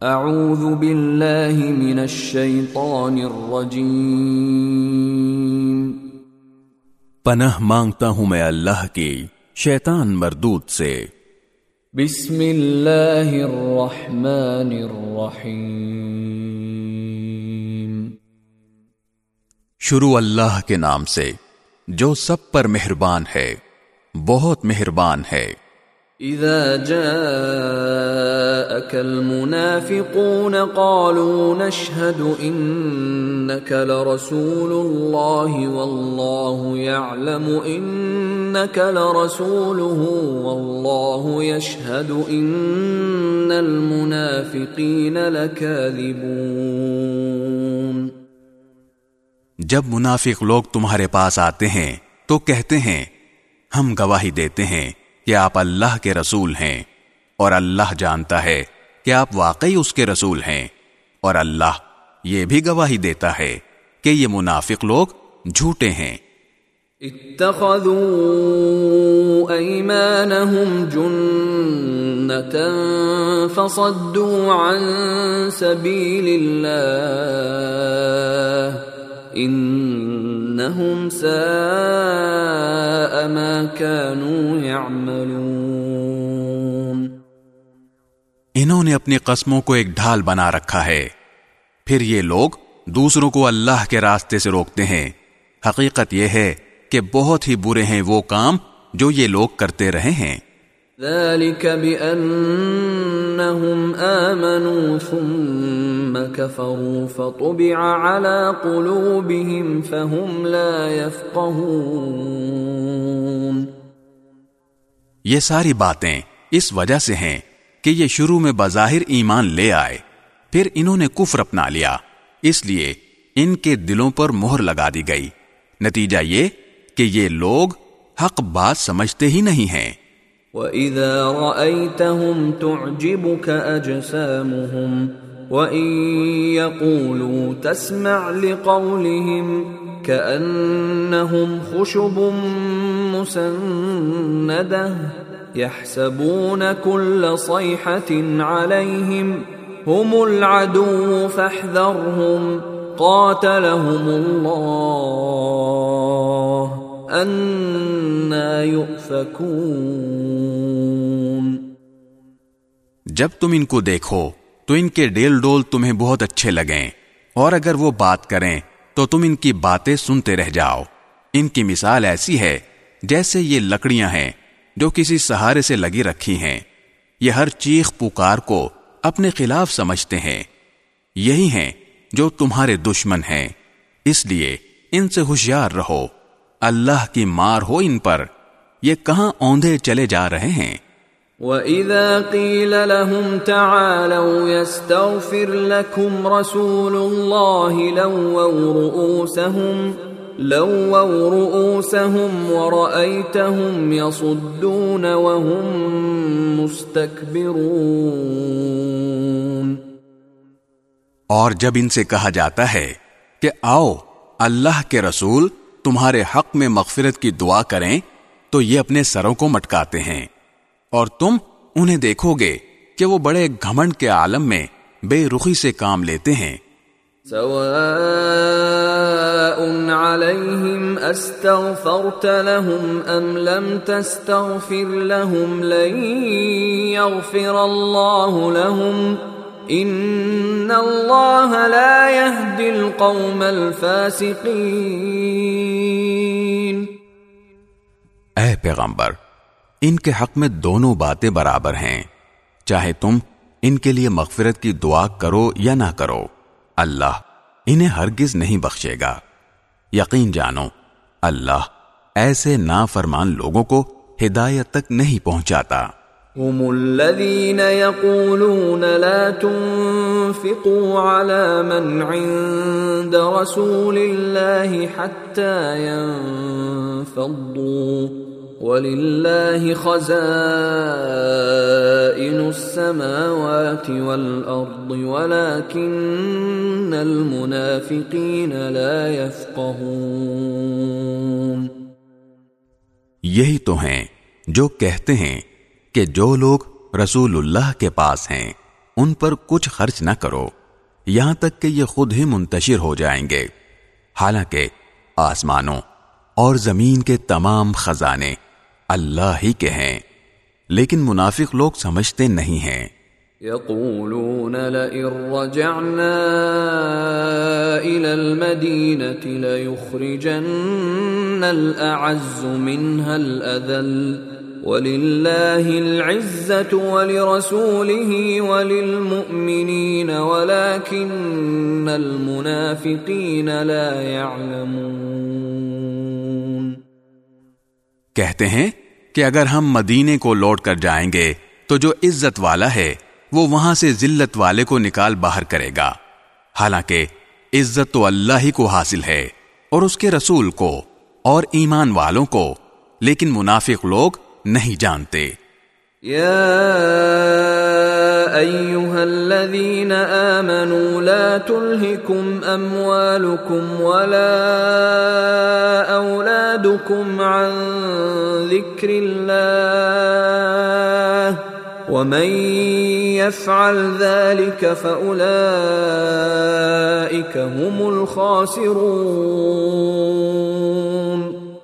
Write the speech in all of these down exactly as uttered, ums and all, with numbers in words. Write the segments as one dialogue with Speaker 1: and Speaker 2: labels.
Speaker 1: اعوذ باللہ من الشیطان الرجیم،
Speaker 2: پناہ مانگتا ہوں میں اللہ کی شیطان مردود سے۔
Speaker 1: بسم اللہ الرحمن الرحیم،
Speaker 2: شروع اللہ کے نام سے جو سب پر مہربان ہے، بہت مہربان ہے۔
Speaker 1: اذا جاءك المنافقون قالوا نشهد انك لرسول الله والله يعلم انك لرسوله والله يشهد ان المنافقين لكاذبون۔
Speaker 2: جب منافق لوگ تمہارے پاس آتے ہیں تو کہتے ہیں ہم گواہی دیتے ہیں کہ آپ اللہ کے رسول ہیں، اور اللہ جانتا ہے کہ آپ واقعی اس کے رسول ہیں، اور اللہ یہ بھی گواہی دیتا ہے کہ یہ منافق لوگ جھوٹے ہیں۔
Speaker 1: اتخذوا ایمانہم جنة فصدوا عن سبیل اللہ انہم ساء ما كانوا يعملون۔
Speaker 2: انہوں نے اپنی قسموں کو ایک ڈھال بنا رکھا ہے، پھر یہ لوگ دوسروں کو اللہ کے راستے سے روکتے ہیں۔ حقیقت یہ ہے کہ بہت ہی برے ہیں وہ کام جو یہ لوگ کرتے رہے ہیں۔
Speaker 1: ذلك بأنهم آمنوا ثم كفروا فطبع على قلوبهم فهم لا يفقهون۔
Speaker 2: یہ ساری باتیں اس وجہ سے ہیں کہ یہ شروع میں بظاہر ایمان لے آئے، پھر انہوں نے کفر اپنا لیا، اس لیے ان کے دلوں پر مہر لگا دی گئی۔ نتیجہ یہ کہ یہ لوگ حق بات سمجھتے ہی نہیں ہیں۔
Speaker 1: وَإِذَا رَأَيْتَهُمْ تُعْجِبُكَ أَجْسَامُهُمْ وَإِن يَقُولُوا تَسْمَعْ لِقَوْلِهِمْ كَأَنَّهُمْ خُشُبٌ مُّسَنَّدَةٌ يَحْسَبُونَ كُلَّ صَيْحَةٍ عَلَيْهِمْ هُمُ الْعَدُوُّ فَاحْذَرْهُمْ قَاتَلَهُمُ اللَّهُ اَنَّا يُؤْفَكُونَ۔
Speaker 2: جب تم ان کو دیکھو تو ان کے ڈیل ڈول تمہیں بہت اچھے لگیں، اور اگر وہ بات کریں تو تم ان کی باتیں سنتے رہ جاؤ۔ ان کی مثال ایسی ہے جیسے یہ لکڑیاں ہیں جو کسی سہارے سے لگی رکھی ہیں، یہ ہر چیخ پکار کو اپنے خلاف سمجھتے ہیں۔ یہی ہیں جو تمہارے دشمن ہیں، اس لیے ان سے ہوشیار رہو، اللہ کی مار ہو ان پر، یہ کہاں اوندھے چلے جا رہے ہیں۔
Speaker 1: وَإِذَا قِيلَ لَهُمْ تَعَالَوْا يَسْتَغْفِرْ لَكُمْ رَسُولُ اللَّهِ لَوَّوْا رُؤُوسَهُمْ لَوَّوْا رُؤُوسَهُمْ وَرَأَيْتَهُمْ يَصُدُّونَ وَهُمْ مُسْتَكْبِرُونَ۔
Speaker 2: اور جب ان سے کہا جاتا ہے کہ آؤ اللہ کے رسول تمہارے حق میں مغفرت کی دعا کریں تو یہ اپنے سروں کو مٹکاتے ہیں، اور تم انہیں دیکھو گے کہ وہ بڑے گھمنڈ کے عالم میں بے رخی سے کام لیتے ہیں۔
Speaker 1: سواء علیہم استغفرت لهم ام لم تستغفر لهم لن یغفر اللہ لهم ان اللہ لا يهدی القوم الفاسقین۔
Speaker 2: اے پیغمبر، ان کے حق میں دونوں باتیں برابر ہیں، چاہے تم ان کے لیے مغفرت کی دعا کرو یا نہ کرو، اللہ انہیں ہرگز نہیں بخشے گا۔ یقین جانو اللہ ایسے نافرمان لوگوں کو ہدایت تک نہیں پہنچاتا۔
Speaker 1: هم الذين يقولون لا تنفقوا على من عند رسول الله حتى ينفضوا وَلِلَّهِ خَزَائِنُ السَّمَاوَاتِ وَالْأَرْضِ وَلَكِنَّ الْمُنَافِقِينَ لَا يَفْقَهُونَ۔
Speaker 2: یہی تو ہیں جو کہتے ہیں کہ جو لوگ رسول اللہ کے پاس ہیں ان پر کچھ خرچ نہ کرو یہاں تک کہ یہ خود ہی منتشر ہو جائیں گے، حالانکہ آسمانوں اور زمین کے تمام خزانے اللہ ہی کے ہیں، لیکن منافق لوگ سمجھتے نہیں ہیں۔
Speaker 1: يقولون لئن رجعنا إلى المدينة ليخرجن الأعز منها الأذل وَلِلَّهِ الْعِزَّةُ وَلِرَسُولِهِ وَلِلْمُؤْمِنِينَ وَلَكِنَّ الْمُنَافِقِينَ لَا يَعْلَمُونَ۔
Speaker 2: کہتے ہیں کہ اگر ہم مدینے کو لوٹ کر جائیں گے تو جو عزت والا ہے وہ وہاں سے ذلت والے کو نکال باہر کرے گا، حالانکہ عزت تو اللہ ہی کو حاصل ہے اور اس کے رسول کو اور ایمان والوں کو، لیکن منافق لوگ نہیں جانتے۔
Speaker 1: یا ایھا الذین آمنوا لا تلہکم اموالکم ولا اولادکم عن ذکر اللہ ومن یفعل ذلک فاولئک هم الخاسرون۔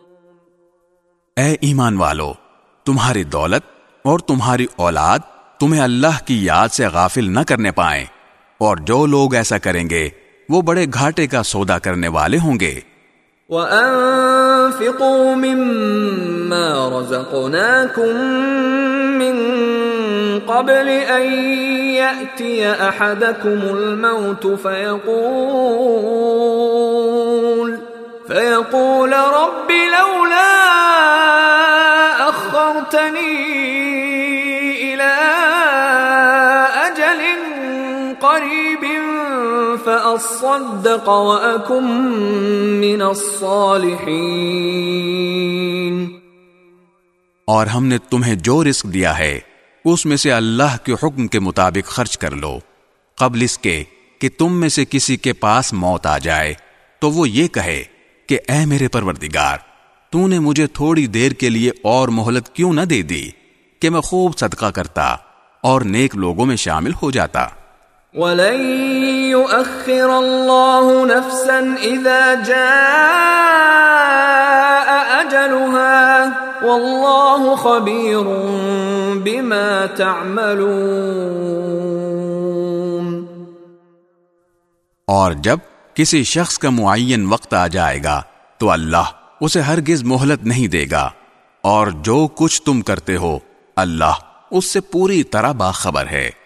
Speaker 2: اے ایمان والو، تمہاری دولت اور تمہاری اولاد تمہیں اللہ کی یاد سے غافل نہ کرنے پائیں، اور جو لوگ ایسا کریں گے وہ بڑے گھاٹے کا سودا کرنے والے ہوں گے۔
Speaker 1: وَأَنفِقُوا مِمَّا رَزَقْنَاكُم مِّن قَبْلِ أَن يَأْتِيَ أَحَدَكُمُ الْمَوْتُ فَيَقُولَ فَيَقُولَ رَبِّ لَوْلَا أخرتني إلى أجل قريب فأصدق وأكن من الصالحين۔
Speaker 2: اور ہم نے تمہیں جو رزق دیا ہے اس میں سے اللہ کے حکم کے مطابق خرچ کر لو، قبل اس کے کہ تم میں سے کسی کے پاس موت آ جائے تو وہ یہ کہے کہ اے میرے پروردگار، تو نے مجھے تھوڑی دیر کے لیے اور مہلت کیوں نہ دے دی کہ میں خوب صدقہ کرتا اور نیک لوگوں میں شامل ہو جاتا۔
Speaker 1: وَلَن يُؤَخِّرَ اللَّهُ نَفْسًا إِذَا جَاءَ أَجَلُهَا وَاللَّهُ خَبِيرٌ بِمَا تَعْمَلُونَ۔
Speaker 2: اور جب کسی شخص کا معین وقت آ جائے گا تو اللہ اسے ہرگز مہلت نہیں دے گا، اور جو کچھ تم کرتے ہو اللہ اس سے پوری طرح باخبر ہے۔